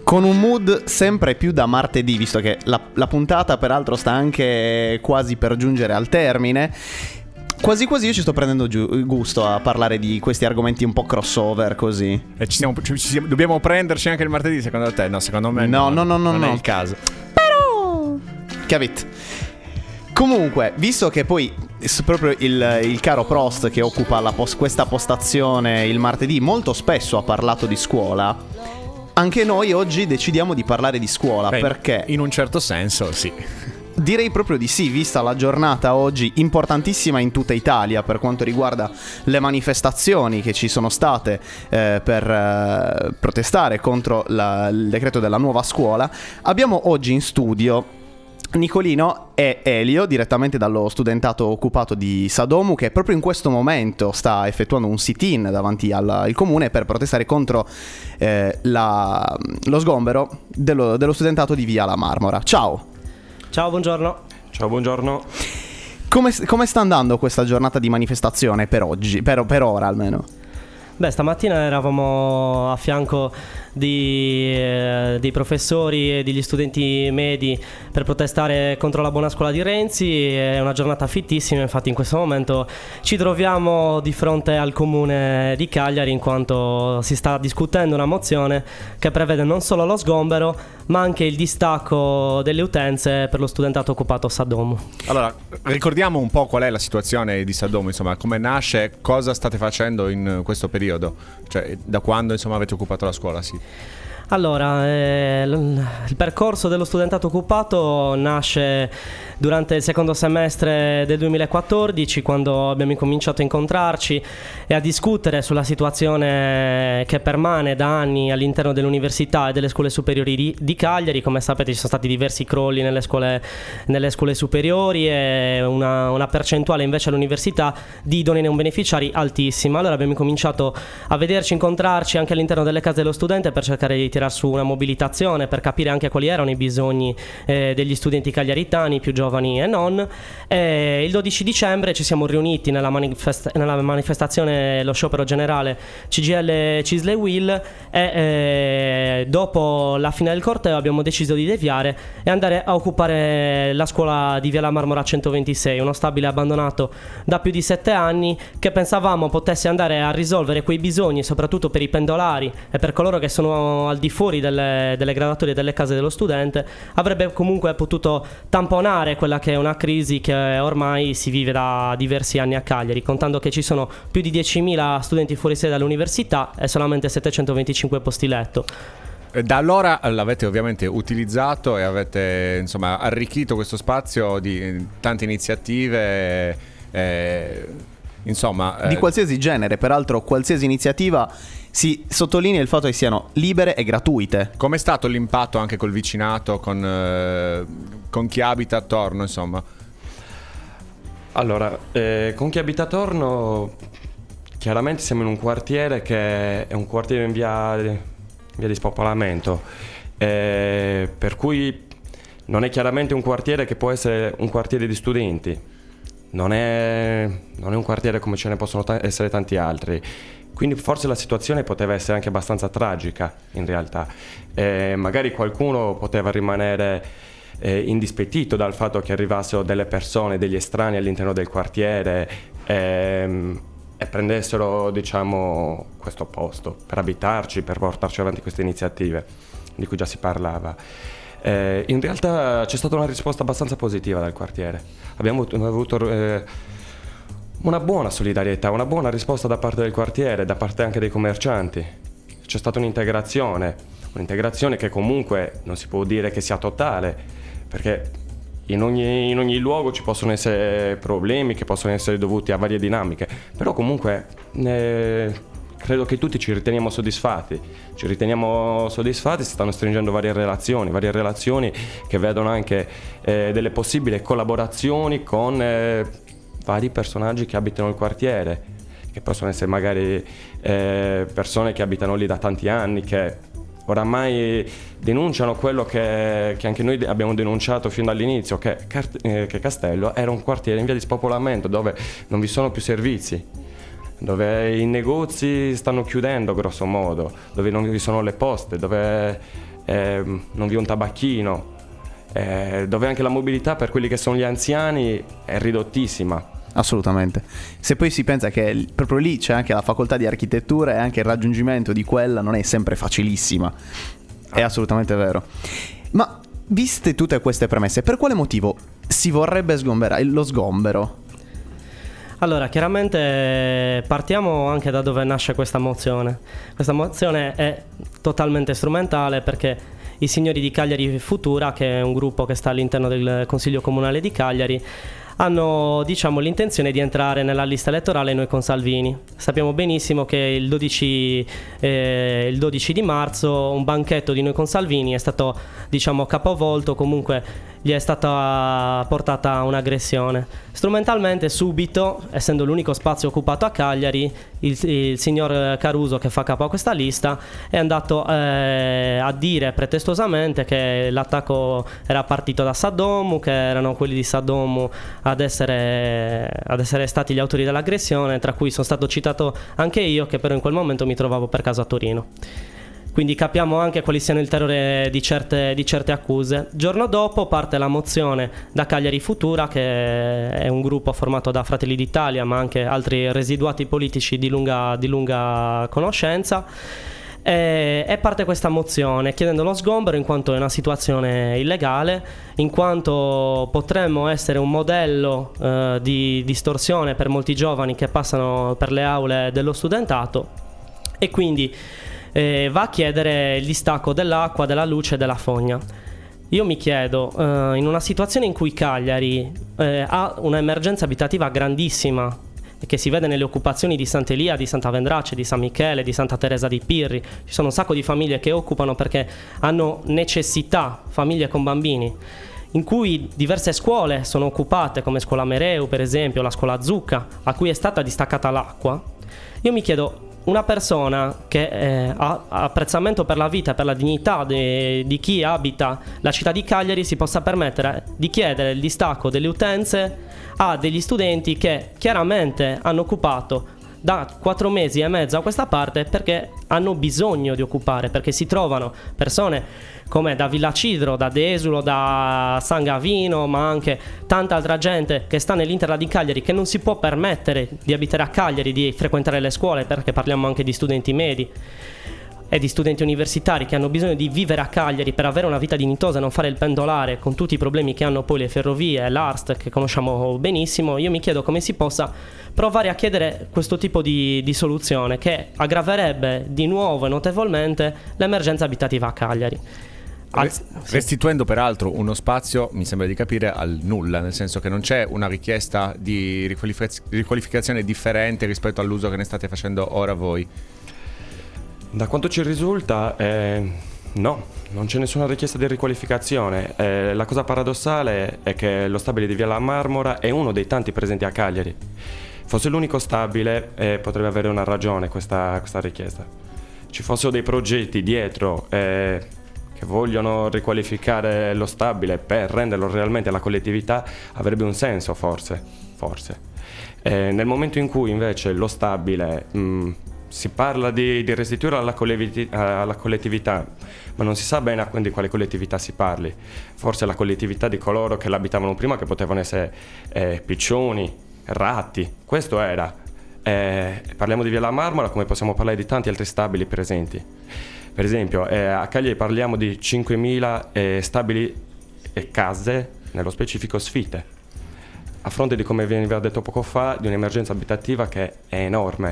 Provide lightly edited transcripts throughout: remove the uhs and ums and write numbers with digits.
Con un mood sempre più da martedì, visto che la puntata peraltro sta anche quasi per giungere al termine. Quasi quasi io ci sto prendendo gusto a parlare di questi argomenti un po' crossover così. E dobbiamo prenderci anche il martedì, secondo te? No, secondo me no. Non è il caso. Però capito. Comunque, visto che poi proprio il caro Prost, che occupa questa postazione il martedì, molto spesso ha parlato di scuola, anche noi oggi decidiamo di parlare di scuola. Beh, perché in un certo senso sì. Direi proprio di sì, vista la giornata oggi importantissima in tutta Italia per quanto riguarda le manifestazioni che ci sono state per protestare contro il decreto della nuova scuola. Abbiamo oggi in studio Nicolino e Elio, direttamente dallo studentato occupato di Sadomu, che proprio in questo momento sta effettuando un sit-in davanti al comune per protestare contro lo sgombero dello studentato di Via La Marmora. Ciao! Ciao, buongiorno. Ciao, buongiorno. Come sta andando questa giornata di manifestazione per oggi, per ora almeno? Beh, stamattina eravamo a fianco dei professori e degli studenti medi per protestare contro la buona scuola di Renzi. È una giornata fittissima, infatti in questo momento ci troviamo di fronte al comune di Cagliari, in quanto si sta discutendo una mozione che prevede non solo lo sgombero ma anche il distacco delle utenze per lo studentato occupato a Sadomu. Allora, ricordiamo un po' qual è la situazione di Sadomu, insomma, come nasce, cosa state facendo in questo periodo, cioè da quando insomma avete occupato la scuola, sì. Allora, il percorso dello studentato occupato nasce durante il secondo semestre del 2014, quando abbiamo incominciato a incontrarci e a discutere sulla situazione che permane da anni all'interno dell'università e delle scuole superiori di Cagliari. Come sapete, ci sono stati diversi crolli nelle scuole superiori e una percentuale invece all'università di idonei non beneficiari altissima. Allora abbiamo incominciato a vederci, incontrarci anche all'interno delle case dello studente per cercare di tirare su una mobilitazione, per capire anche quali erano i bisogni degli studenti cagliaritani, più giovani e non. Il 12 dicembre ci siamo riuniti nella manifestazione, lo sciopero generale CGIL CISL e UIL, e dopo la fine del corteo abbiamo deciso di deviare e andare a occupare la scuola di Via La Marmora 126, uno stabile abbandonato da più di 7 anni, che pensavamo potesse andare a risolvere quei bisogni, soprattutto per i pendolari e per coloro che sono al di fuori delle graduatorie delle case dello studente. Avrebbe comunque potuto tamponare quella che è una crisi che ormai si vive da diversi anni a Cagliari, contando che ci sono più di 10.000 studenti fuori sede dall'università e solamente 725 posti letto. Da allora l'avete ovviamente utilizzato e avete insomma arricchito questo spazio di tante iniziative, insomma di qualsiasi genere. Peraltro qualsiasi iniziativa si sottolinea il fatto che siano libere e gratuite. Com'è stato l'impatto anche col vicinato, con chi abita attorno, insomma? Allora, con chi abita attorno, chiaramente siamo in un quartiere che è un quartiere in via di spopolamento, per cui non è chiaramente un quartiere che può essere un quartiere di studenti, non è un quartiere come ce ne possono essere tanti altri. Quindi forse la situazione poteva essere anche abbastanza tragica in realtà. Magari qualcuno poteva rimanere indispettito dal fatto che arrivassero delle persone, degli estranei all'interno del quartiere e prendessero, diciamo, questo posto per abitarci, per portarci avanti queste iniziative di cui già si parlava. In realtà c'è stata una risposta abbastanza positiva dal quartiere. Abbiamo avuto una buona solidarietà, una buona risposta da parte del quartiere, da parte anche dei commercianti. C'è stata un'integrazione che comunque non si può dire che sia totale, perché in ogni luogo ci possono essere problemi che possono essere dovuti a varie dinamiche, però comunque credo che tutti ci riteniamo soddisfatti, si stanno stringendo varie relazioni che vedono anche delle possibili collaborazioni con vari personaggi che abitano il quartiere, che possono essere magari persone che abitano lì da tanti anni, che oramai denunciano quello che anche noi abbiamo denunciato fin dall'inizio, che Castello era un quartiere in via di spopolamento dove non vi sono più servizi, dove i negozi stanno chiudendo grosso modo, dove non vi sono le poste, dove non vi è un tabacchino, dove anche la mobilità per quelli che sono gli anziani è ridottissima. Assolutamente. Se poi si pensa che proprio lì c'è anche la facoltà di architettura e anche il raggiungimento di quella non è sempre facilissima. È assolutamente vero. Ma viste tutte queste premesse, per quale motivo si vorrebbe sgomberare lo sgombero? Allora, chiaramente partiamo anche da dove nasce questa mozione. Questa mozione è totalmente strumentale perché i signori di Cagliari Futura, che è un gruppo che sta all'interno del Consiglio Comunale di Cagliari, hanno, diciamo, l'intenzione di entrare nella lista elettorale Noi con Salvini. Sappiamo benissimo che il 12 di marzo un banchetto di Noi con Salvini è stato, diciamo, capovolto, comunque gli è stata portata un'aggressione. Strumentalmente, subito, essendo l'unico spazio occupato a Cagliari, il signor Caruso, che fa capo a questa lista, è andato a dire pretestosamente che l'attacco era partito da Saddomu, che erano quelli di Saddomu ad essere stati gli autori dell'aggressione, tra cui sono stato citato anche io, che però in quel momento mi trovavo per caso a Torino. Quindi capiamo anche quali siano il terrore di certe accuse. Giorno dopo parte la mozione da Cagliari Futura, che è un gruppo formato da Fratelli d'Italia ma anche altri residuati politici di lunga conoscenza, e parte questa mozione chiedendo lo sgombero in quanto è una situazione illegale, in quanto potremmo essere un modello di distorsione per molti giovani che passano per le aule dello studentato, e quindi va a chiedere il distacco dell'acqua, della luce e della fogna. Io mi chiedo, in una situazione in cui Cagliari ha un'emergenza abitativa grandissima, che si vede nelle occupazioni di Sant'Elia, di Santa Vendrace, di San Michele, di Santa Teresa di Pirri, ci sono un sacco di famiglie che occupano perché hanno necessità, famiglie con bambini, in cui diverse scuole sono occupate, come Scuola Mereu per esempio, la Scuola Zucca, a cui è stata distaccata l'acqua. Io mi chiedo, una persona che ha apprezzamento per la vita e per la dignità di chi abita la città di Cagliari si possa permettere di chiedere il distacco delle utenze a degli studenti che chiaramente hanno occupato da 4 mesi e mezzo a questa parte perché hanno bisogno di occupare, perché si trovano persone come da Villa Cidro, da Desulo, da San Gavino, ma anche tanta altra gente che sta nell'Interla di Cagliari, che non si può permettere di abitare a Cagliari, di frequentare le scuole, perché parliamo anche di studenti medi e di studenti universitari che hanno bisogno di vivere a Cagliari per avere una vita dignitosa e non fare il pendolare con tutti i problemi che hanno poi le ferrovie e l'ARST, che conosciamo benissimo. Io mi chiedo come si possa provare a chiedere questo tipo di soluzione che aggraverebbe di nuovo e notevolmente l'emergenza abitativa a Cagliari. Restituendo peraltro uno spazio, mi sembra di capire, al nulla, nel senso che non c'è una richiesta di riqualificazione differente rispetto all'uso che ne state facendo ora voi. Da quanto ci risulta, no, non c'è nessuna richiesta di riqualificazione. La cosa paradossale è che lo stabile di Via La Marmora è uno dei tanti presenti a Cagliari. Fosse l'unico stabile, potrebbe avere una ragione questa richiesta. Ci fossero dei progetti dietro che vogliono riqualificare lo stabile per renderlo realmente alla collettività, avrebbe un senso, forse. Nel momento in cui invece lo stabile si parla di restituire alla collettività, ma non si sa bene di quale collettività si parli. Forse la collettività di coloro che l'abitavano prima, che potevano essere piccioni, ratti, questo era. Parliamo di Via La Marmora, come possiamo parlare di tanti altri stabili presenti. Per esempio, a Cagliari parliamo di 5.000 stabili e case, nello specifico sfite, a fronte di, come veniva detto poco fa, di un'emergenza abitativa che è enorme.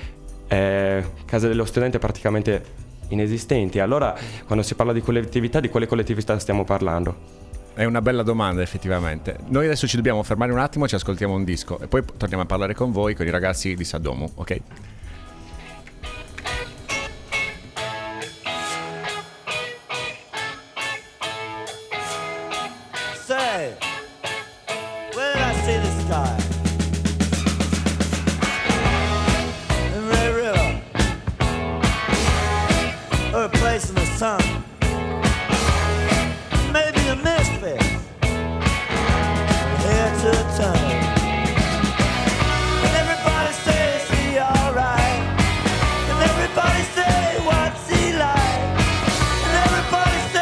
Case dello studente praticamente inesistenti. Allora, quando si parla di collettività, di quale collettività stiamo parlando? È una bella domanda, effettivamente. Noi adesso ci dobbiamo fermare un attimo, ci ascoltiamo un disco e poi torniamo a parlare con voi, con i ragazzi di Saddomu, ok? Say, where did I see this guy? In Red River, or a place in the sun. Maybe a misfit, here to turn. And everybody says he alright, and everybody say what's he like, and everybody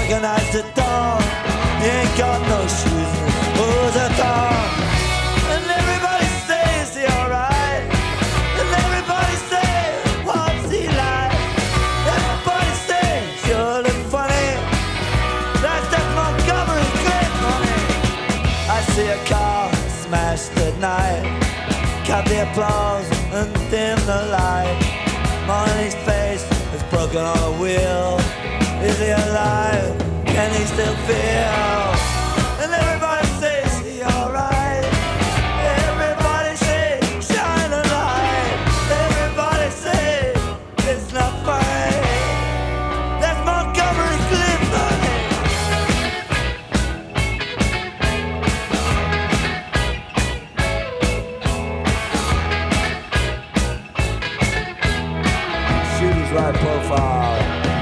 recognize the dawn. You ain't got no shoes and his clothes are torn. And everybody says he alright. And everybody says, what's he like? Everybody says you look funny. That's Montgomery Cliff, honey. I see a car smashed at night. Cut the applause and dim the light. Money's face is broken on a wheel. Is he alive? Can he still feel? And everybody says he alright. Everybody say shine a light. Everybody say it's not funny. That's Montgomery Cliff, honey. Shooter's right profile.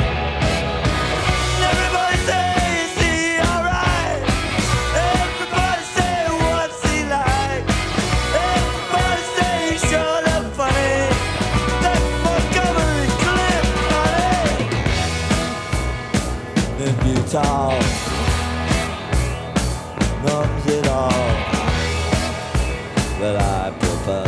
Everybody say, is he alright? Everybody say, what's he like? Everybody say, he sure look funny. That's Montgomery Cliff, honey. Then Utah numbs it all, but I prefer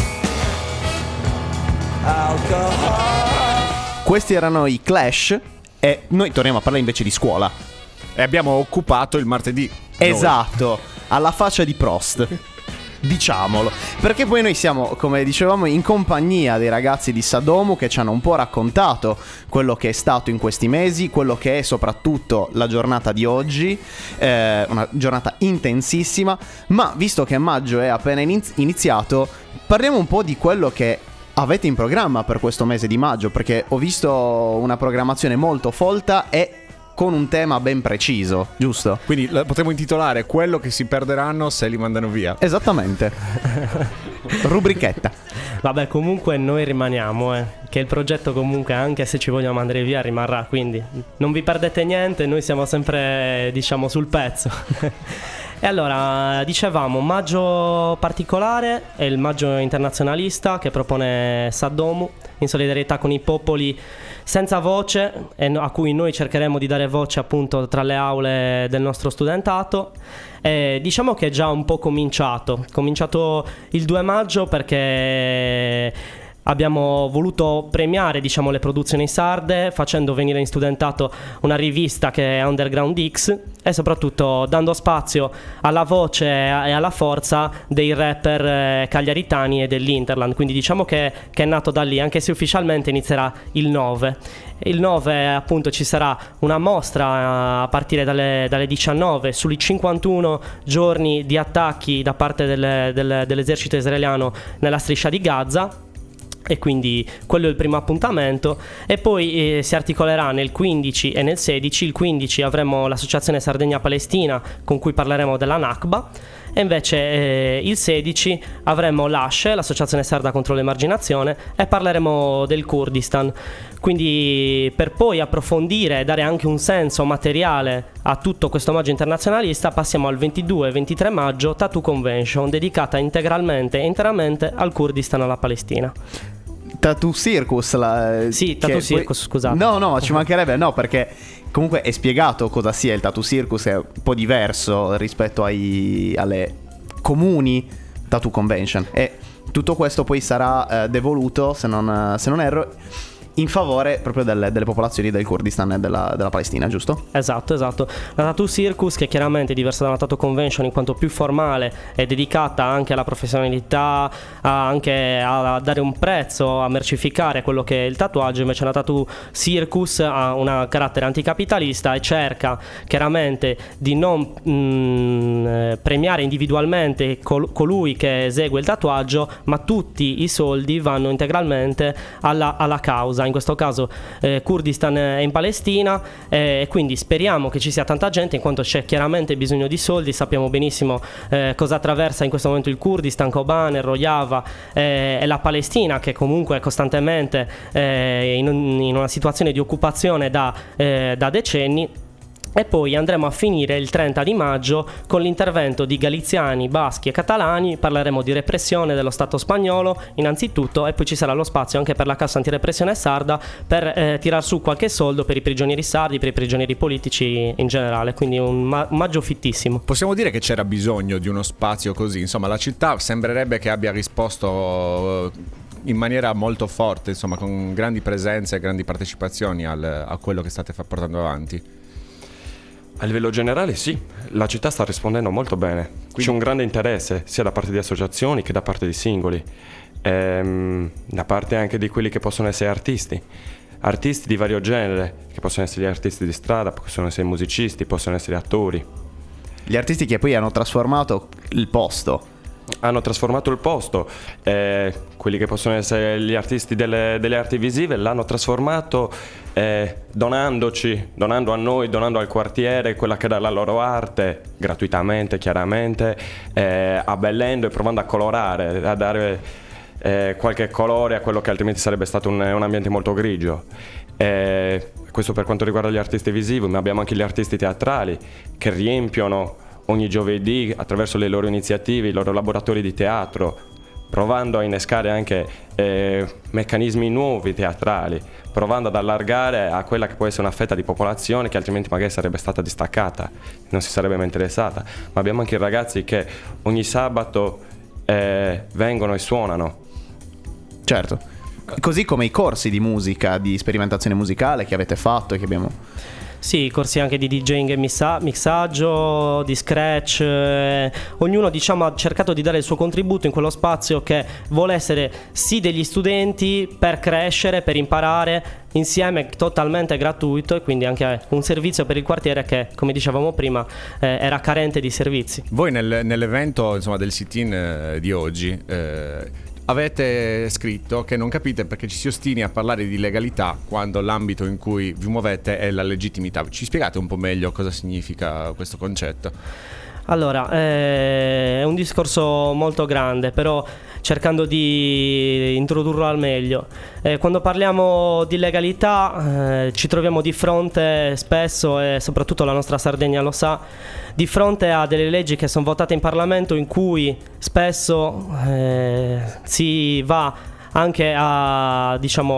alcohol. Questi erano i Clash e noi torniamo a parlare invece di scuola. E abbiamo occupato il martedì. Esatto, alla faccia di Prost. Diciamolo, perché poi noi siamo, come dicevamo, in compagnia dei ragazzi di Sadomu che ci hanno un po' raccontato quello che è stato in questi mesi, quello che è soprattutto la giornata di oggi, una giornata intensissima, ma visto che maggio è appena iniziato, parliamo un po' di quello che avete in programma per questo mese di maggio, perché ho visto una programmazione molto folta e con un tema ben preciso, giusto? Quindi potremmo intitolare quello che si perderanno se li mandano via. Esattamente. Rubrichetta. Vabbè, comunque noi rimaniamo, che il progetto comunque, anche se ci vogliamo mandare via, rimarrà, quindi non vi perdete niente, noi siamo sempre, diciamo, sul pezzo. E allora, dicevamo, maggio particolare è il maggio internazionalista che propone Sadomu in solidarietà con i popoli senza voce, e a cui noi cercheremo di dare voce appunto tra le aule del nostro studentato. Diciamo che è già un po' cominciato il 2 maggio perché abbiamo voluto premiare, diciamo, le produzioni sarde facendo venire in studentato una rivista che è Underground X e soprattutto dando spazio alla voce e alla forza dei rapper cagliaritani e dell'Interland. Quindi diciamo che è nato da lì, anche se ufficialmente inizierà il 9. Il 9 appunto ci sarà una mostra a partire dalle 19 sui 51 giorni di attacchi da parte dell'esercito israeliano nella striscia di Gaza. E quindi quello è il primo appuntamento. E poi si articolerà nel 15 e nel 16. Il 15 avremo l'associazione Sardegna Palestina con cui parleremo della Nakba. E invece il 16 avremo l'ASCE, l'associazione sarda contro l'emarginazione, e parleremo del Kurdistan. Quindi per poi approfondire e dare anche un senso materiale a tutto questo maggio internazionalista passiamo al 22 e 23 maggio Tattoo Convention, dedicata integralmente e interamente al Kurdistan e alla Palestina. Tattoo Circus Sì, Tattoo Circus, scusate. No, ci mancherebbe, no, perché comunque è spiegato cosa sia il Tattoo Circus, è un po' diverso rispetto alle comuni Tattoo Convention, e tutto questo poi sarà devoluto, se non erro, in favore proprio delle popolazioni del Kurdistan e della Palestina, giusto? Esatto. La Tattoo Circus, che chiaramente è diversa dalla Tattoo Convention in quanto più formale, è dedicata anche alla professionalità, anche a dare un prezzo, a mercificare quello che è il tatuaggio. Invece la Tattoo Circus ha un carattere anticapitalista e cerca chiaramente di non premiare individualmente colui che esegue il tatuaggio, ma tutti i soldi vanno integralmente alla causa, in questo caso Kurdistan e in Palestina, e quindi speriamo che ci sia tanta gente, in quanto c'è chiaramente bisogno di soldi. Sappiamo benissimo cosa attraversa in questo momento il Kurdistan, Kobane, Rojava e la Palestina, che comunque è costantemente in una situazione di occupazione da decenni. E poi andremo a finire il 30 di maggio con l'intervento di galiziani, baschi e catalani. Parleremo di repressione dello Stato spagnolo innanzitutto, e poi ci sarà lo spazio anche per la cassa antirepressione sarda per tirar su qualche soldo per i prigionieri sardi, per i prigionieri politici in generale. Quindi un maggio fittissimo. Possiamo dire che c'era bisogno di uno spazio così, insomma la città sembrerebbe che abbia risposto in maniera molto forte, insomma con grandi presenze e grandi partecipazioni a quello che state portando avanti. A livello generale sì, la città sta rispondendo molto bene. C'è un grande interesse sia da parte di associazioni che da parte di singoli, da parte anche di quelli che possono essere artisti di vario genere, che possono essere gli artisti di strada, possono essere musicisti, possono essere attori. Gli artisti che poi hanno trasformato il posto. Quelli che possono essere gli artisti delle arti visive l'hanno trasformato donando a noi, donando al quartiere quella che era la loro arte, gratuitamente chiaramente, abbellendo e provando a colorare, a dare qualche colore a quello che altrimenti sarebbe stato un ambiente molto grigio. Questo per quanto riguarda gli artisti visivi, ma abbiamo anche gli artisti teatrali che riempiono ogni giovedì attraverso le loro iniziative, i loro laboratori di teatro, provando a innescare anche meccanismi nuovi teatrali, provando ad allargare a quella che può essere una fetta di popolazione che altrimenti magari sarebbe stata distaccata, non si sarebbe mai interessata. Ma abbiamo anche i ragazzi che ogni sabato vengono e suonano. Certo. Così come i corsi di musica, di sperimentazione musicale che avete fatto e che abbiamo... Sì, corsi anche di DJing e mixaggio, di scratch, ognuno diciamo ha cercato di dare il suo contributo in quello spazio che vuole essere sì degli studenti per crescere, per imparare insieme, totalmente gratuito, e quindi anche un servizio per il quartiere che, come dicevamo prima, era carente di servizi. Voi nell'evento insomma del sit-in di oggi avete scritto che non capite perché ci si ostini a parlare di legalità quando l'ambito in cui vi muovete è la legittimità. Ci spiegate un po' meglio cosa significa questo concetto? Allora, è un discorso molto grande, però cercando di introdurlo al meglio. Quando parliamo di legalità ci troviamo di fronte spesso, e soprattutto la nostra Sardegna lo sa, di fronte a delle leggi che sono votate in Parlamento in cui spesso si va anche a, diciamo,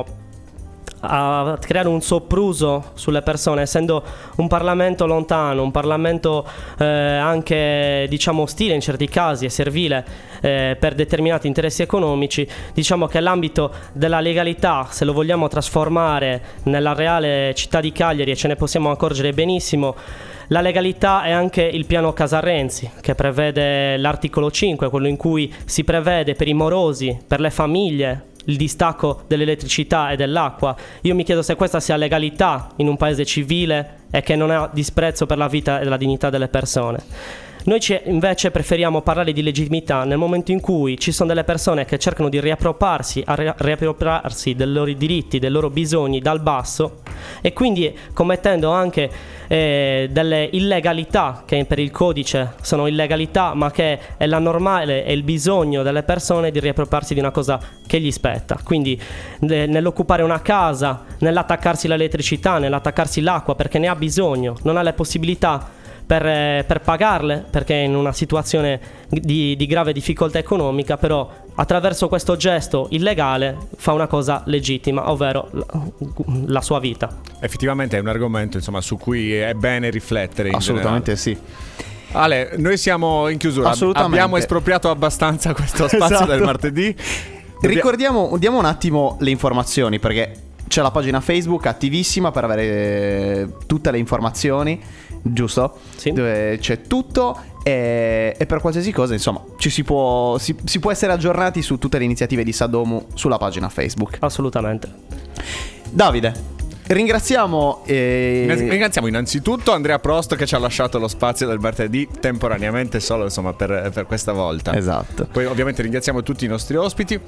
a creare un sopruso sulle persone, essendo un Parlamento lontano, un Parlamento anche diciamo ostile in certi casi e servile per determinati interessi economici. Diciamo che l'ambito della legalità, se lo vogliamo trasformare nella reale città di Cagliari, e ce ne possiamo accorgere benissimo, la legalità è anche il piano Casa Renzi, che prevede l'articolo 5, quello in cui si prevede per i morosi, per le famiglie, il distacco dell'elettricità e dell'acqua. Io mi chiedo se questa sia legalità in un paese civile e che non ha disprezzo per la vita e la dignità delle persone. Noi invece preferiamo parlare di legittimità nel momento in cui ci sono delle persone che cercano di riappropriarsi dei loro diritti, dei loro bisogni dal basso, e quindi commettendo anche delle illegalità che per il codice sono illegalità, ma che è la normale e il bisogno delle persone di riappropriarsi di una cosa che gli spetta. Quindi nell'occupare una casa, nell'attaccarsi l'elettricità, nell'attaccarsi l'acqua perché ne ha bisogno, non ha le possibilità per pagarle perché è in una situazione di grave difficoltà economica, però attraverso questo gesto illegale fa una cosa legittima, ovvero la sua vita. Effettivamente è un argomento insomma su cui è bene riflettere. Assolutamente sì. Ale, noi siamo in chiusura. Abbiamo espropriato abbastanza questo spazio esatto. Del martedì. Diamo un attimo le informazioni, perché c'è la pagina Facebook attivissima per avere tutte le informazioni, giusto? Sì. Dove c'è tutto e per qualsiasi cosa, insomma, si può essere aggiornati su tutte le iniziative di Sadomu sulla pagina Facebook. Assolutamente. Davide, ringraziamo innanzitutto Andrea Prost che ci ha lasciato lo spazio del martedì temporaneamente solo insomma per questa volta. Esatto. Poi ovviamente ringraziamo tutti i nostri ospiti.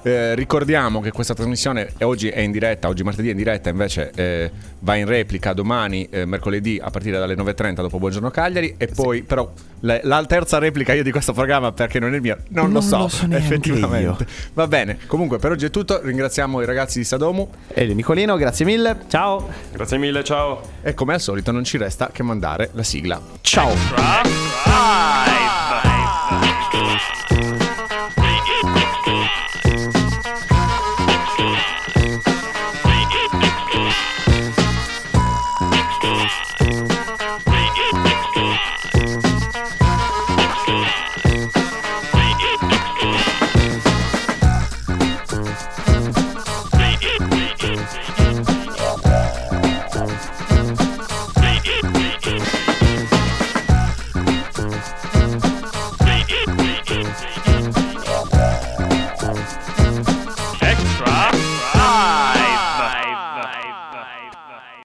Ricordiamo che questa trasmissione oggi è in diretta, oggi martedì è in diretta, invece va in replica domani mercoledì a partire dalle 9:30 dopo Buongiorno Cagliari, e poi però la terza replica io di questo programma, perché non è il mio, non lo so effettivamente. Va bene, comunque per oggi è tutto, ringraziamo i ragazzi di Sadomu e di Nicolino, grazie mille. Ciao. Grazie mille, ciao. E come al solito non ci resta che mandare la sigla. Ciao.